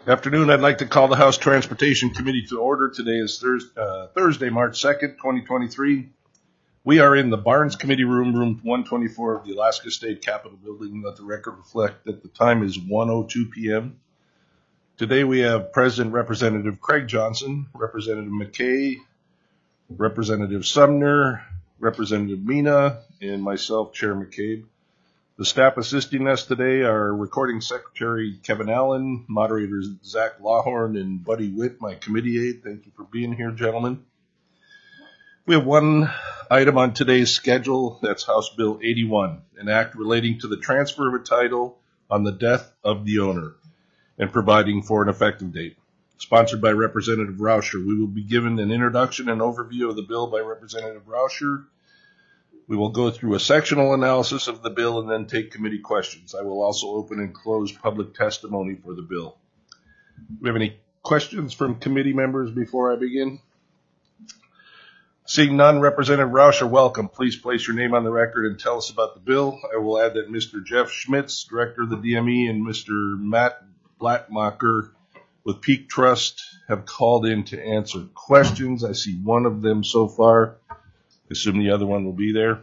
Afternoon, I'd like to call the House Transportation Committee to order. Today is Thursday, March 2nd, 2023. We are in the Barnes Committee room 124 of the Alaska State Capitol building. Let the record reflect that the time is 1:02 p.m. Today we have President Representative Craig Johnson, Representative McKay, Representative Sumner, Representative Mina, and myself, Chair McCabe. The staff assisting us today are Recording Secretary Kevin Allen, Moderators Zach Lawhorn, and Buddy Witt, my committee aide. Thank you for being here, gentlemen. We have one item on today's schedule. That's House Bill 81, an act relating to the transfer of a title on the death of the owner and providing for an effective date. Sponsored by Representative Rauscher. We will be given an introduction and overview of the bill by Representative Rauscher. We will go through a sectional analysis of the bill and then take committee questions. I will also open and close public testimony for the bill. Do we have any questions from committee members before I begin? Seeing none, Representative Rauscher, welcome. Please place your name on the record and tell us about the bill. I will add that Mr. Jeff Schmitz, Director of the DME, and Mr. Matt Blattmacher with Peak Trust have called in to answer questions. I see one of them so far. Assume the other one will be there.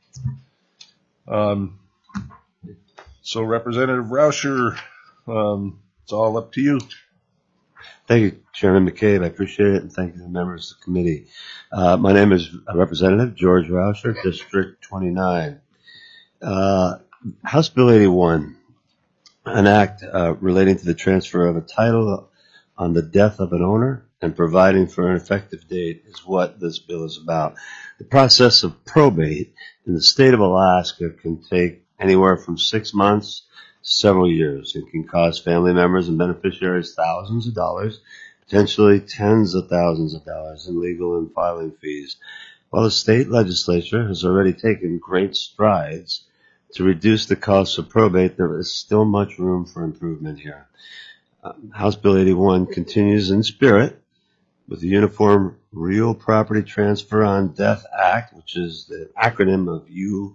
So Representative Rauscher, it's all up to you. Thank you, Chairman McCabe. I appreciate it, and thank you to the members of the committee. My name is Representative George Rauscher, District 29. House Bill 81, an act relating to the transfer of a title on the death of an owner and providing for an effective date is what this bill is about. The process of probate in the state of Alaska can take anywhere from 6 months to several years. It can cost family members and beneficiaries thousands of dollars, potentially tens of thousands of dollars in legal and filing fees. While the state legislature has already taken great strides to reduce the costs of probate, there is still much room for improvement here. House Bill 81 continues in spirit with the Uniform Real Property Transfer on Death Act, which is the acronym of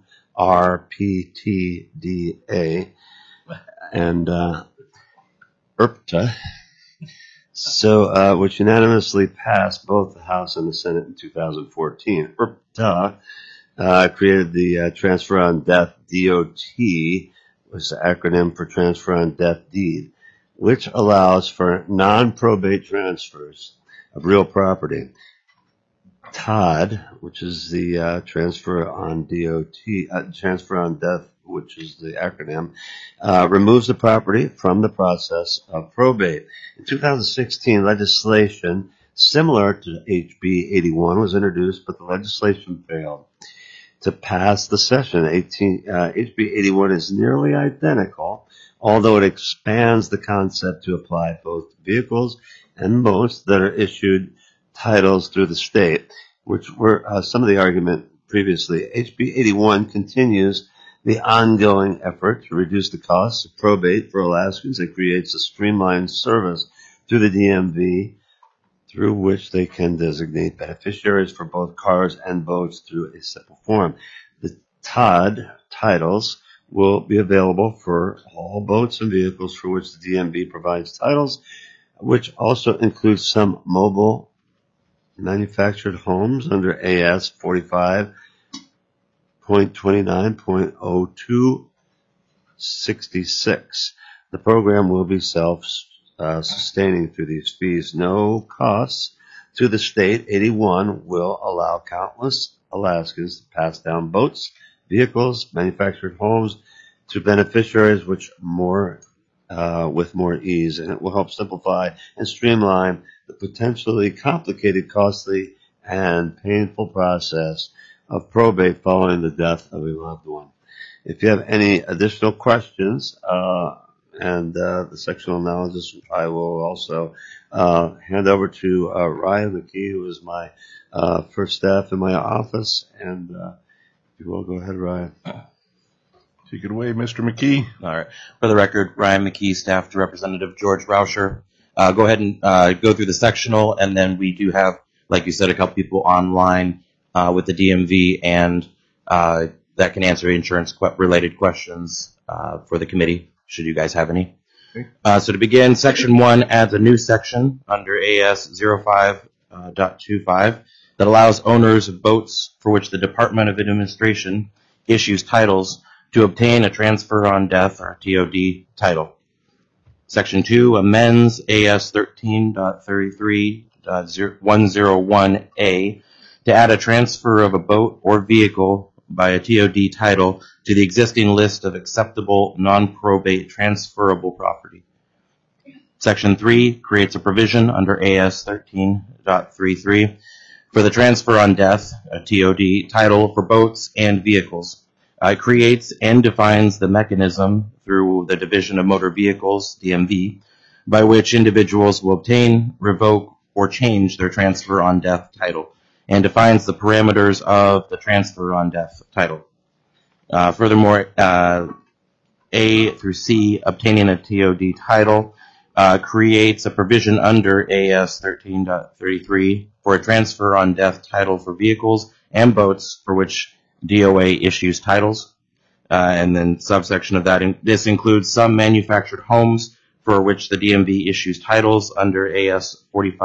URPTDA, and URPTA, which unanimously passed both the House and the Senate in 2014. URPTA created the Transfer on Death DOT, which is the acronym for Transfer on Death Deed, which allows for non-probate transfers of real property. TOD, which is the transfer on death, which is the acronym, removes the property from the process of probate. In 2016, legislation similar to HB 81 was introduced, but the legislation failed to pass the session. HB 81 is nearly identical, although it expands the concept to apply both vehicles and boats that are issued titles through the state, which were some of the argument previously. HB 81 continues the ongoing effort to reduce the costs of probate for Alaskans. It creates a streamlined service through the DMV through which they can designate beneficiaries for both cars and boats through a simple form. The TOD titles will be available for all boats and vehicles for which the DMV provides titles, which also includes some mobile manufactured homes under AS 45.29.0266. The program will be self-sustaining through these fees. No costs to the state. 81 will allow countless Alaskans to pass down boats, vehicles, manufactured homes to beneficiaries with more ease, and it will help simplify and streamline the potentially complicated, costly, and painful process of probate following the death of a loved one. If you have any additional questions and the sectional analysis, I will also hand over to Ryan McKee, who is my first staff in my office, and if you will, go ahead, Ryan. Take it away, Mr. McKee. All right. For the record, Ryan McKee, staff to Representative George Rauscher. Go ahead and go through the sectional, and then we do have, like you said, a couple people online with the DMV, and that can answer insurance-related questions for the committee, should you guys have any. So to begin, Section 1 adds a new section under AS 05.25 that allows owners of boats for which the Department of Administration issues titles to obtain a transfer on death or TOD title. Section 2 amends AS 13.33.101A to add a transfer of a boat or vehicle by a TOD title to the existing list of acceptable non-probate transferable property. Section 3 creates a provision under AS 13.33 for the transfer on death, a TOD title for boats and vehicles. It creates and defines the mechanism through the Division of Motor Vehicles, DMV, by which individuals will obtain, revoke, or change their transfer on death title, and defines the parameters of the transfer on death title. Furthermore, A through C, obtaining a TOD title, creates a provision under AS 13.33 for a transfer on death title for vehicles and boats for which DOA issues titles. And then subsection of that, this includes some manufactured homes for which the DMV issues titles under AS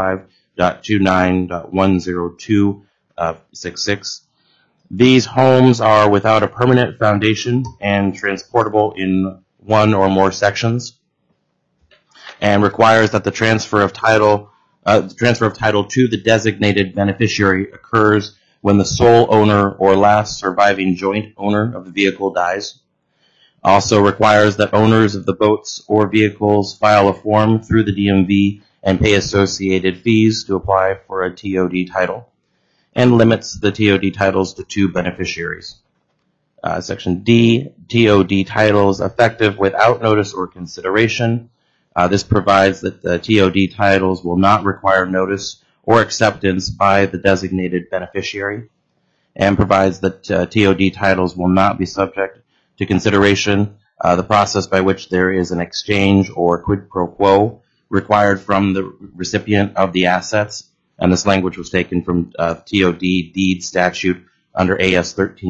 45.29.10266. These homes are without a permanent foundation and transportable in one or more sections, and requires that the transfer of title to the designated beneficiary occurs when the sole owner or last surviving joint owner of the vehicle dies. Also requires that owners of the boats or vehicles file a form through the DMV and pay associated fees to apply for a TOD title, and limits the TOD titles to 2 beneficiaries. Section D, TOD titles effective without notice or consideration. This provides that the TOD titles will not require notice or acceptance by the designated beneficiary, and provides that TOD titles will not be subject to consideration, the process by which there is an exchange or quid pro quo required from the recipient of the assets. And this language was taken from TOD deed statute under AS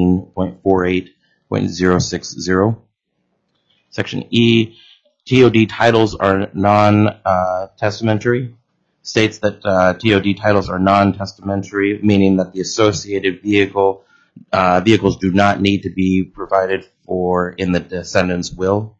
13.48.060. Section E, TOD titles are non-testamentary. States that TOD titles are non-testamentary, meaning that the associated vehicles do not need to be provided for in the descendant's will.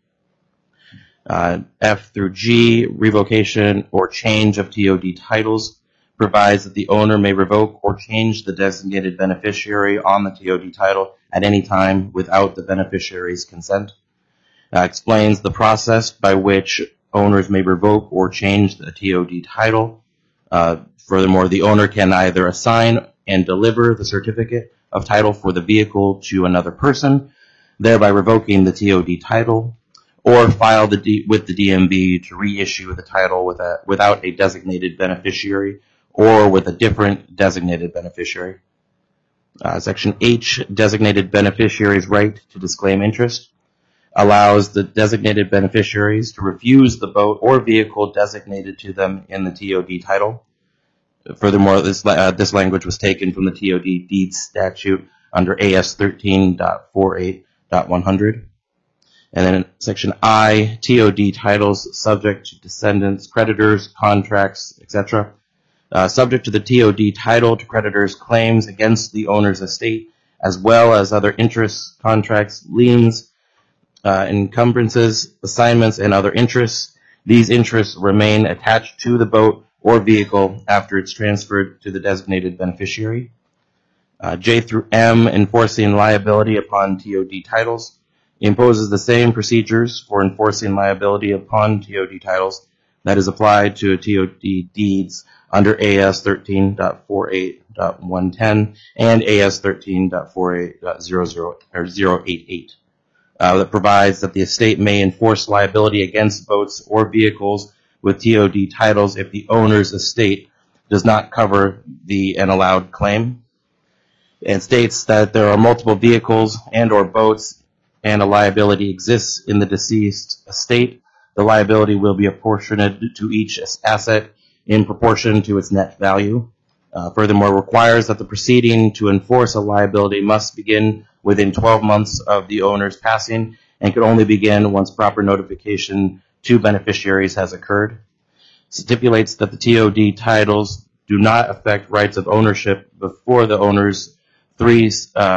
F through G, revocation or change of TOD titles, provides that the owner may revoke or change the designated beneficiary on the TOD title at any time without the beneficiary's consent. Explains the process by which owners may revoke or change the TOD title. Furthermore, the owner can either assign and deliver the certificate of title for the vehicle to another person, thereby revoking the TOD title, or file with the DMV to reissue the title without a designated beneficiary or with a different designated beneficiary. Section H, designated beneficiary's right to disclaim interest, allows the designated beneficiaries to refuse the boat or vehicle designated to them in the TOD title. Furthermore, this language was taken from the TOD deed statute under AS 13.48.100. And then in Section I, TOD titles subject to descendants, creditors, contracts, etc. Subject to the TOD title to creditors' claims against the owner's estate, as well as other interests, contracts, liens, encumbrances, assignments, and other interests. These interests remain attached to the boat or vehicle after it's transferred to the designated beneficiary. J through M, enforcing liability upon TOD titles, imposes the same procedures for enforcing liability upon TOD titles that is applied to TOD deeds under AS 13.48.110 and AS 13.48.088. That provides that the estate may enforce liability against boats or vehicles with TOD titles if the owner's estate does not cover an allowed claim, and states that there are multiple vehicles and or boats and a liability exists in the deceased estate. The liability will be apportioned to each asset in proportion to its net value. Furthermore, requires that the proceeding to enforce a liability must begin within 12 months of the owner's passing and can only begin once proper notification two beneficiaries has occurred. Stipulates that the TOD titles do not affect rights of ownership before the owners three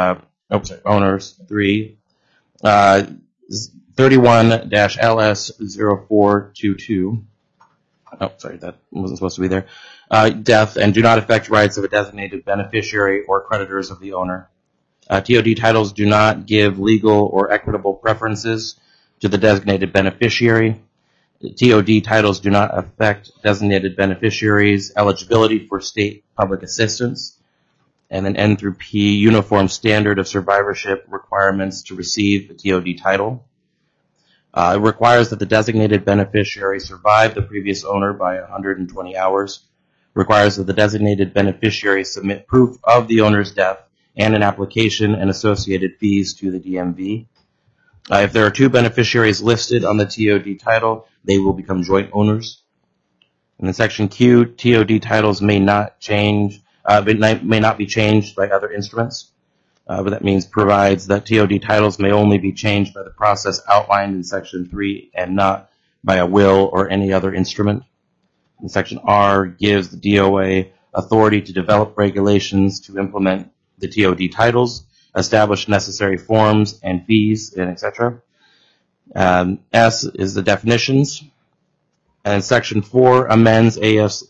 31-LS0422. Oh, sorry, that wasn't supposed to be there. Death, and do not affect rights of a designated beneficiary or creditors of the owner. TOD titles do not give legal or equitable preferences to the designated beneficiary. TOD titles do not affect designated beneficiaries' eligibility for state public assistance. And then N through P, uniform standard of survivorship requirements to receive a TOD title. It requires that the designated beneficiary survive the previous owner by 120 hours. Requires that the designated beneficiary submit proof of the owner's death and an application and associated fees to the DMV. If there are two beneficiaries listed on the TOD title, they will become joint owners. And in section Q, TOD titles may not be changed by other instruments. But that means provides that TOD titles may only be changed by the process outlined in section 3 and not by a will or any other instrument. And section R gives the DOA authority to develop regulations to implement the TOD titles, establish necessary forms and fees, and etc. S is the definitions. And section 4 amends AS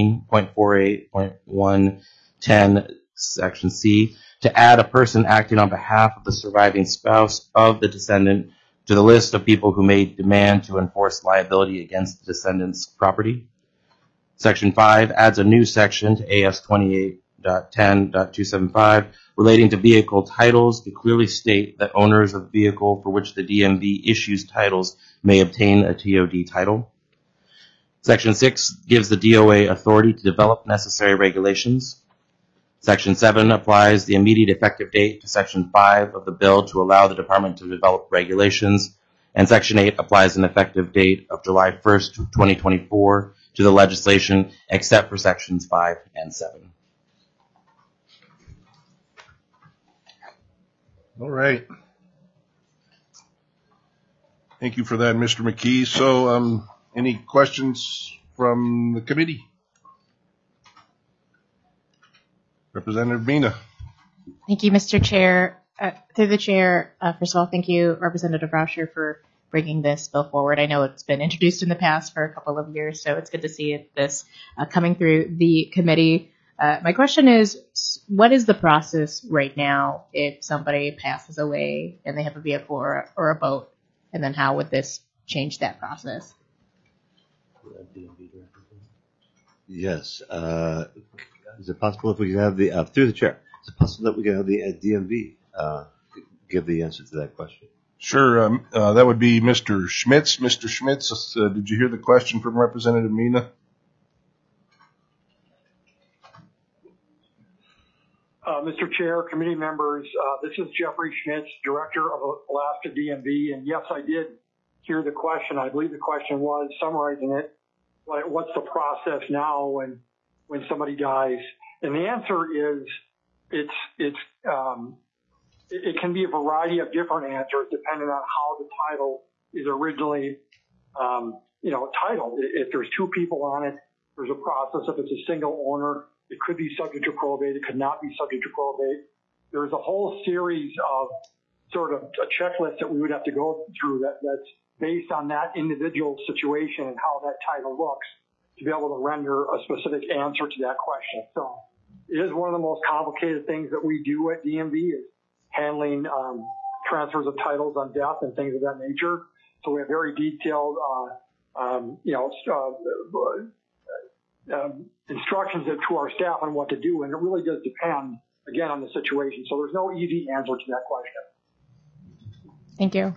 13.48.110 section C to add a person acting on behalf of the surviving spouse of the descendant to the list of people who may demand to enforce liability against the descendant's property. Section 5 adds a new section to AS 28.10.275 relating to vehicle titles to clearly state that owners of the vehicle for which the DMV issues titles may obtain a TOD title. Section 6 gives the DOA authority to develop necessary regulations. Section 7 applies the immediate effective date to Section 5 of the bill to allow the department to develop regulations. And Section 8 applies an effective date of July 1st, 2024 to the legislation, except for Sections 5 and 7. All right. Thank you for that, Mr. McKee. So, any questions from the committee? Representative Mina. Thank you, Mr. Chair. Through the chair, first of all, thank you, Representative Rauscher, for bringing this bill forward. I know it's been introduced in the past for a couple of years, so it's good to see this coming through the committee. My question is, what is the process right now if somebody passes away and they have a vehicle or a boat? And then how would this change that process? Yes. Is it possible if we could have the, through the chair, is it possible that we could have the DMV give the answer to that question? Sure. That would be Mr. Schmitz. Mr. Schmitz, did you hear the question from Representative Mina? Mr. Chair, committee members, this is Jeffrey Schmitz, Director of Alaska DMV, and yes, I did hear the question. I believe the question was, summarizing it, what's the process now when somebody dies? And the answer is it can be a variety of different answers depending on how the title is originally titled. If there's two people on it, there's a process. If it's a single owner, it could be subject to probate. It could not be subject to probate. There's a whole series of sort of a checklist that we would have to go through that's based on that individual situation and how that title looks to be able to render a specific answer to that question. So it is one of the most complicated things that we do at DMV is handling transfers of titles on death and things of that nature. So we have very detailed, instructions to our staff on what to do, and it really does depend, again, on the situation. So there's no easy answer to that question. Thank you.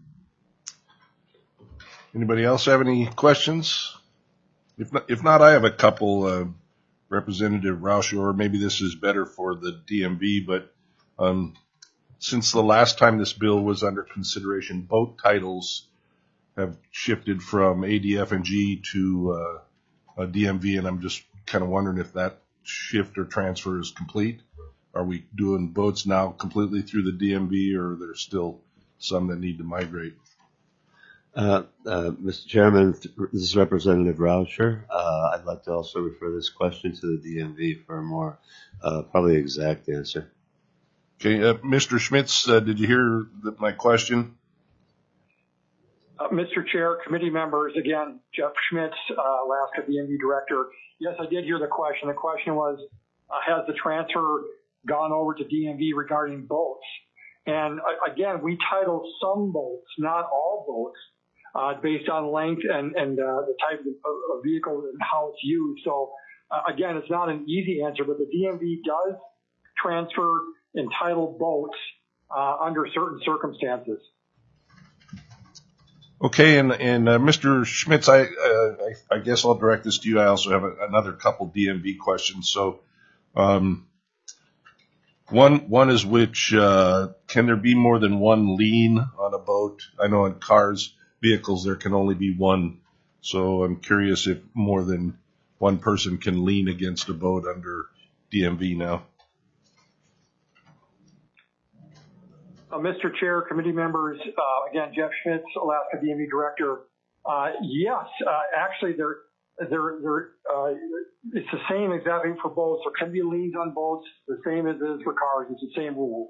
Anybody else have any questions? If not, I have a couple, Representative Rauscher, or maybe this is better for the DMV, but since the last time this bill was under consideration, boat titles have shifted from ADF and G to a DMV, and I'm just kind of wondering if that shift or transfer is complete. Are we doing boats now completely through the DMV, or are there still some that need to migrate? Mr. Chairman, this is Representative Rauscher. I'd like to also refer this question to the DMV for a more probably exact answer. Okay, Mr. Schmitz, did you hear my question? Mr. Chair, committee members, again, Jeff Schmitz, Alaska DMV Director. Yes, I did hear the question. The question was, has the transfer gone over to DMV regarding boats? And again, we title some boats, not all boats, based on length and the type of vehicle and how it's used. So again, it's not an easy answer, but the DMV does transfer entitled boats under certain circumstances. Okay, and Mr. Schmitz, I guess I'll direct this to you. I also have another couple DMV questions. So, one is which can there be more than one lien on a boat? I know in vehicles there can only be one. So I'm curious if more than one person can lien against a boat under DMV now. Mr. Chair, committee members, again, Jeff Schmitz, Alaska DMV Director. Yes, actually, it's the same exactly for boats. There can be liens on boats, the same as it is for cars. It's the same rule.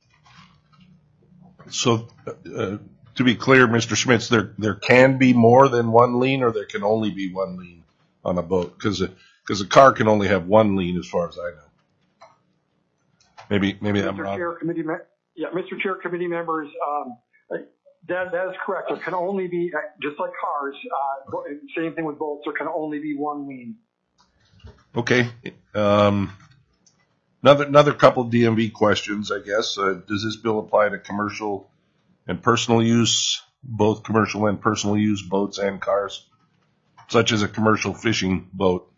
So, to be clear, Mr. Schmitz, there can be more than one lien, or there can only be one lien on a boat, because a car can only have one lien, as far as I know. Maybe I'm wrong. Mr. Chair, committee members, that is correct. There can only be, just like cars, same thing with boats, there can only be one lien. Okay. Another couple DMV questions, I guess. Does this bill apply to commercial and personal use, both commercial and personal use boats and cars, such as a commercial fishing boat?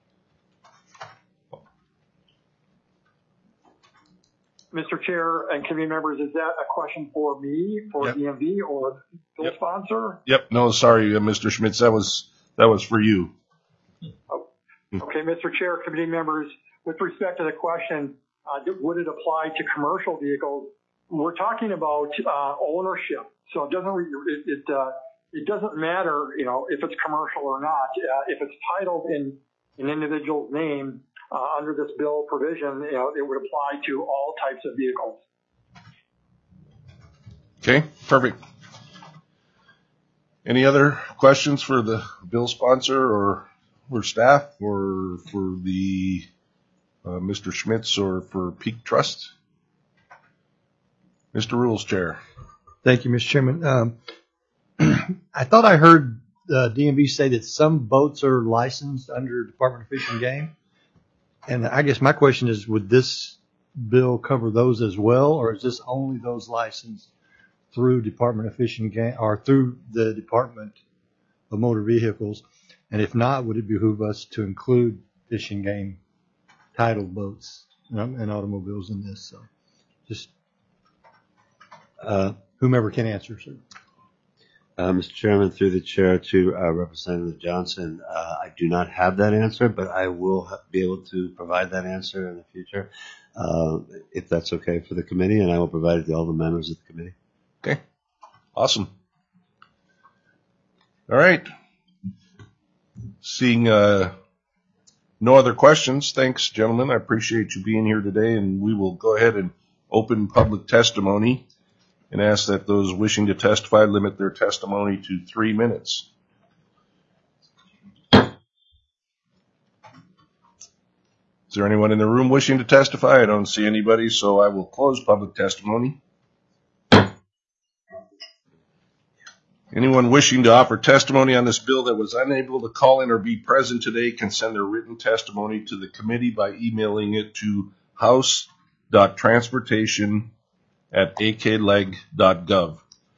Mr. Chair and committee members, is that a question for me, for DMV, or bill sponsor? Yep. No, sorry, Mr. Schmitz, that was for you. Oh, okay, Mr. Chair, committee members, with respect to the question, would it apply to commercial vehicles? We're talking about ownership, so it doesn't matter, if it's commercial or not. If it's titled in an individual's name, under this bill provision, it would apply to all types of vehicles. Okay, perfect. Any other questions for the bill sponsor or for staff or for the Mr. Schmitz or for Peak Trust? Mr. Rules Chair. Thank you, Mr. Chairman. I thought I heard DMV say that some boats are licensed under Department of Fish and Game. And I guess my question is, would this bill cover those as well, or is this only those licensed through Department of Fish and Game or through the Department of Motor Vehicles? And if not, would it behoove us to include fish and game titled boats and automobiles in this? So just whomever can answer, sir. Mr. Chairman, through the chair to Representative Johnson, I do not have that answer, but I will be able to provide that answer in the future, if that's okay for the committee, and I will provide it to all the members of the committee. Okay, awesome. All right. Seeing no other questions, thanks, gentlemen. I appreciate you being here today, and we will go ahead and open public testimony and ask that those wishing to testify limit their testimony to 3 minutes. Is there anyone in the room wishing to testify? I don't see anybody, so I will close public testimony. Anyone wishing to offer testimony on this bill that was unable to call in or be present today can send their written testimony to the committee by emailing it to house.transportation@akleg.gov.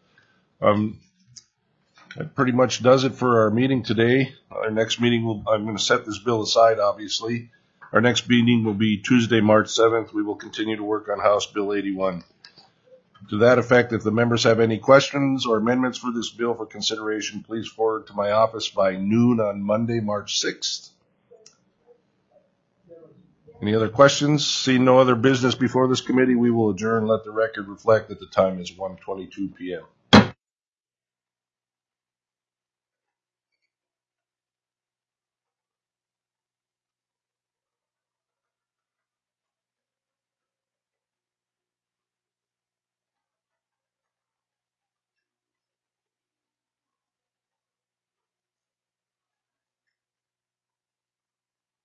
That pretty much does it for our meeting today. Our next meeting I'm going to set this bill aside, obviously. Our next meeting will be Tuesday, March 7th. We will continue to work on House Bill 81. To that effect, if the members have any questions or amendments for this bill for consideration, please forward to my office by noon on Monday, March 6th. Any other questions? Seeing no other business before this committee, we will adjourn. Let the record reflect that the time is 1:22 p.m.